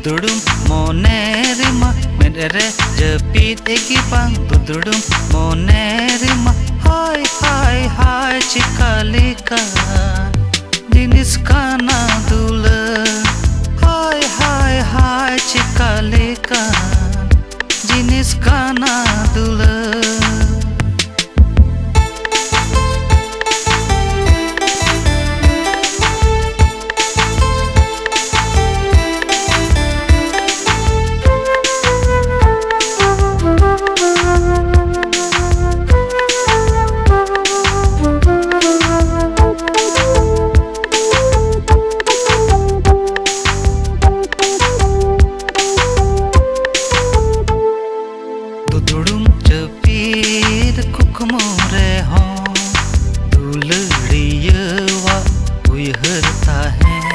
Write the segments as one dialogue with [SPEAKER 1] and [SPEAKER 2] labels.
[SPEAKER 1] Dududum monerima medere jepit egi bang dududum monerima hai hai hai cikalika jinis kana dula hai hai hai cikalika jinis kana dula Dududum jepit kukmure ho duluriya wa uyharta hai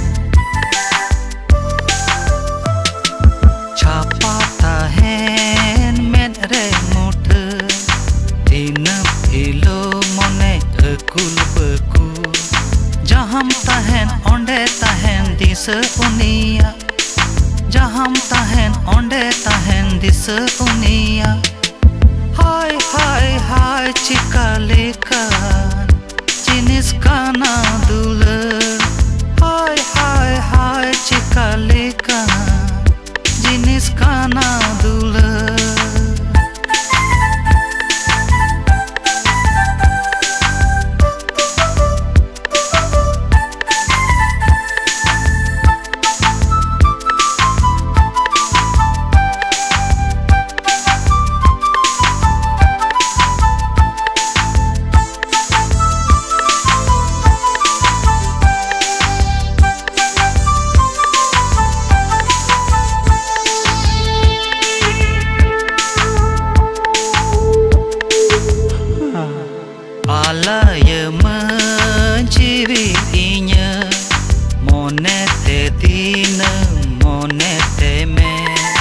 [SPEAKER 1] chapata hai medre mut dinam hilo mone akul bakul jaham tahen onde tahen disa unia Jaham tahen onde tahen disa unia hai hai hai cikalika jinis kana dula hai hai hai cikalika jinis kana dula Alaya menjiwinya monete dina monete me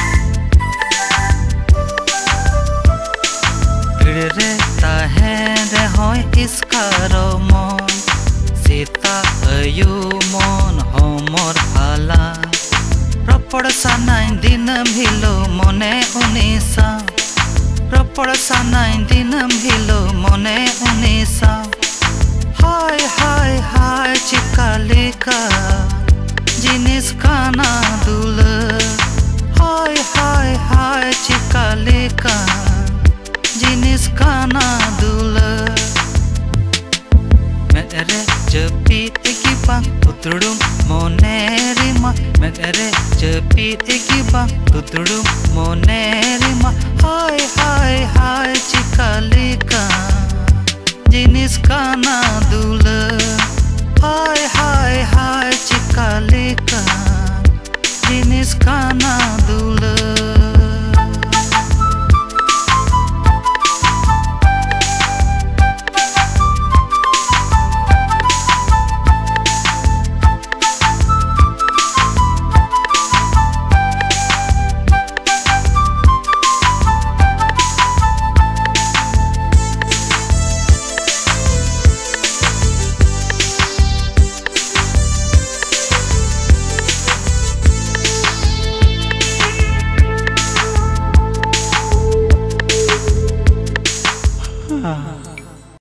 [SPEAKER 1] Pidre tahen rehoy iskaro mon sita ayu mon homor phala Ropod sanain dinam hilo mone unisa Ropod sanain dinam hilo mone unisa Hai hai hai cikalika jinis kana dula Hai hai hai cikalika jinis kana dula Medere jepit egi bang dududum monerima Medere jepit egi bang dududum monerima Hai hai hai cikalika jinis kana dula Hai hai hai cikalika jinis kana